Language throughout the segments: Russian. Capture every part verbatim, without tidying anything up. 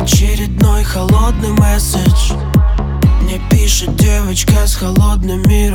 Очередной холодный месседж. Мне пишет девочка с холодными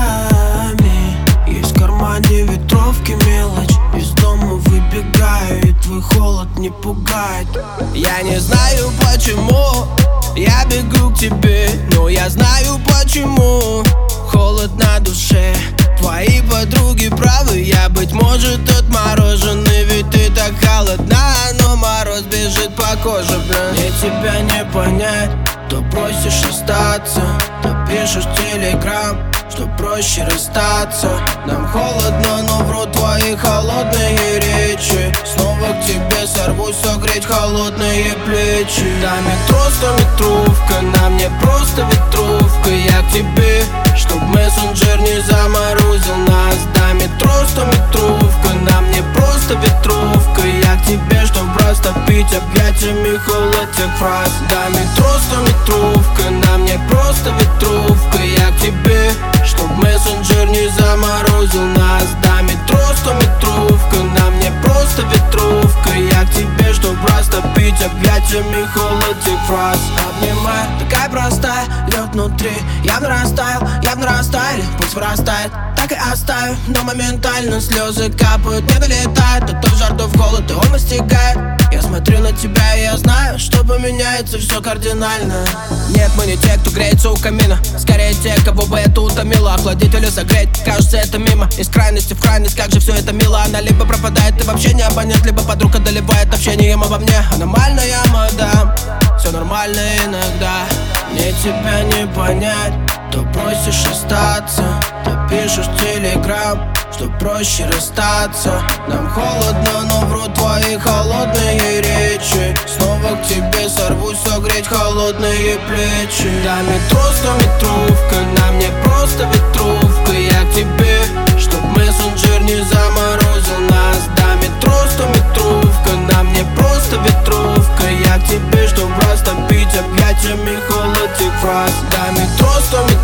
руками. Есть в кармане ветровки мелочь. Из дома выбегаю, и твой холод не пугает. Я не знаю почему я бегу к тебе, но я знаю почему холод на душе. Твои подруги правы, я, быть может, отмороженный. Ведь ты так холодна, но мороз бежит по коже, бля. Мне тебя не понять, то просишь остаться, то пишешь телеграм, что проще расстаться. Нам холодно, но врут твои холодные речи. Снова к тебе сорвусь, согреть холодные плечи. Да, метро, стометровка, на мне просто ветровка. Я к тебе, чтоб мессенджер не заморозил нас. Да, метро, стометровка, на мне просто ветровка. Я к тебе, чтоб растопить объятиями холод тех фраз. Да, метро, стометровка, на мне просто ветровка. Я к тебе, чтоб мессенджер не заморозил нас. Да, метро, стометровка, на мне просто ветровка. Я к тебе, чтоб растопить объятиями холод тех фраз. Обнимай, такая простая, лед внутри явно растаял, явно растаяли, пусть вырастает. Так и оставим, но моментально слезы капают, не долетает. То в жар, то в холод, и он настигает. Я смотрю на тебя, и я знаю, что поменяется все кардинально. Нет, мы не те, кто греется у камина, скорее те, кого бы это утомило. Охладить или согреть, кажется, это мимо. Из крайности в крайность, как же все это мило. Она либо пропадает, и вообще не абонент, либо подруга доливает общением обо мне. Аномальная мадам, все нормально иногда. Мне тебя не понять, то просишь остаться, то пишешь телеграм, что проще расстаться. Нам холодно, но врут твои холодные речи. Снова к тебе сорвусь, согреть холодные плечи. Да, метро, стометровка, на мне просто ветровка. Я к тебе, чтоб мессенджер не заморозил нас. Да, метро, стометровка, на мне просто ветровка. Я к тебе, чтоб растопить объятиями холод тех фраз. Да, метро, стометровка,